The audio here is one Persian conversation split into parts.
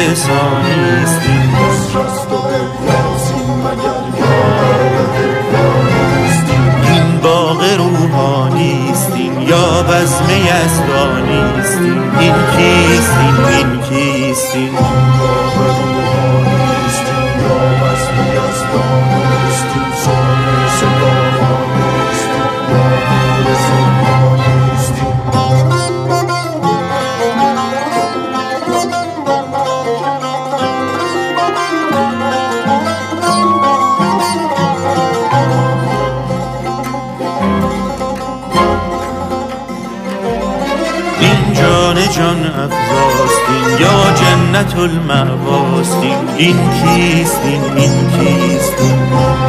احسانیست این. این باغ روحانیست این، یا بزم یزدانیست این. این کیست این، این کیست این. جان افزاستین یا جنت المأواستین. این کیست این، این کیست این.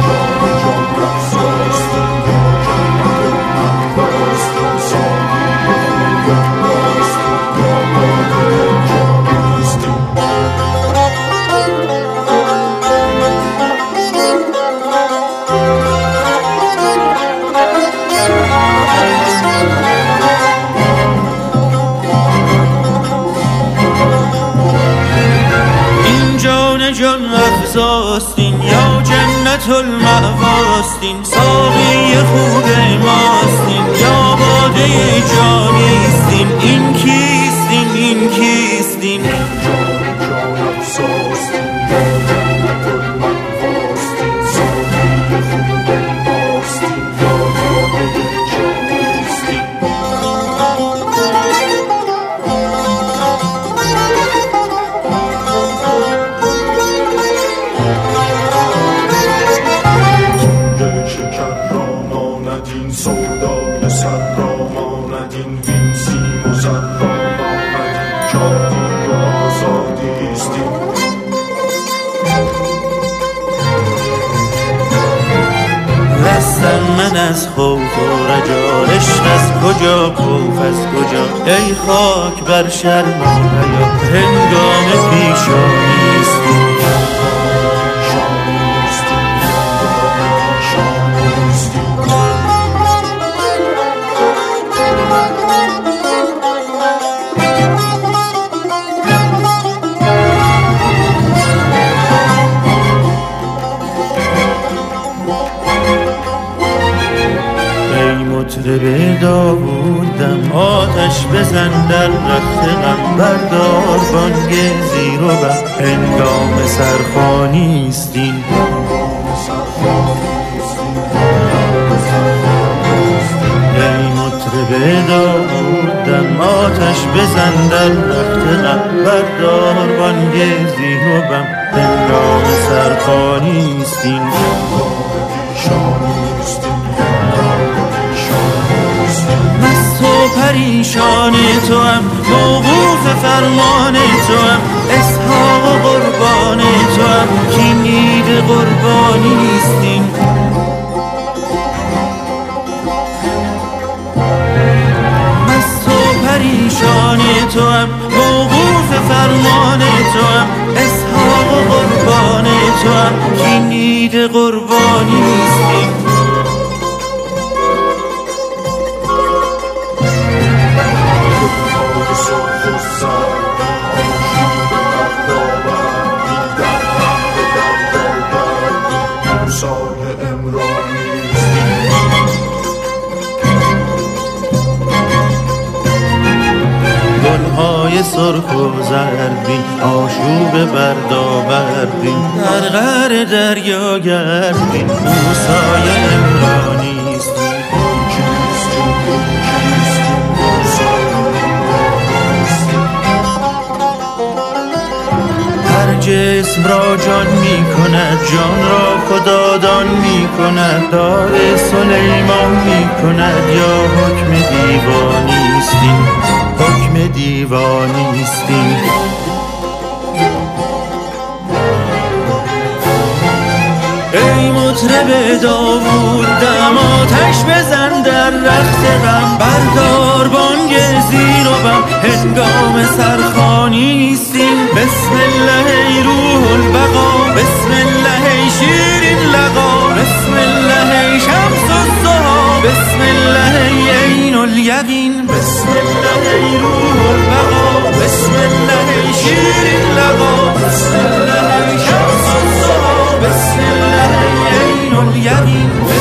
جان افزاستین یا جنت المأواستین. ساقی خوب ماستین یا باده جانیستین. این کیستین، این کیستین. سودای سر را ماند این، وین سیم و زر را ماند این. جانی و آزادیست این. رستم من از خوف و رجا، عشق از کجا خوف از کجا. ای خاک بر شرم و حیا، هنگام پیشانیست این. مطرب داوودم آتش بزن در رخت غم. بردار بانگ زیر و بم، هنگام سرخوانیست این. ای مطرب داوودم آتش بزن در رخت غم. بردار بانگ زیر و بم، هنگام سرخوانیست این. پریشان تو هم، موقوف فرمان تو هم. اسحاق و قربان تو هم، کین عید قربانیست این. مست و پریشان تو هم، موقوف فرمان تو هم. اسحاق و قربان تو هم، کین عید قربانیست این. گلهای سرخ و زربین، آشوب بردابربین. در غر دریا گردین، موسای عمرانیست. هر جسم را جان می کند، جان را خدادان می کند. دار سلیمان می کند یا حکم دیوانیست این. حکم دیوانیست این. ای مطرب داوود دم، آتش بزن در رخت غم. بردار بانگ زیر و بم، هنگام سرخوانیست این. بسم الله ای روح البقا، بسم الله ای شیرین لقا. بسم الله ای شمس الضحی، بسم الله ای عین الیقین، بسم الله ای روح البقا، بسم الله ای شیرین لقا، بسم الله ای شمس الضحا، بسم الله ای عین الیقین.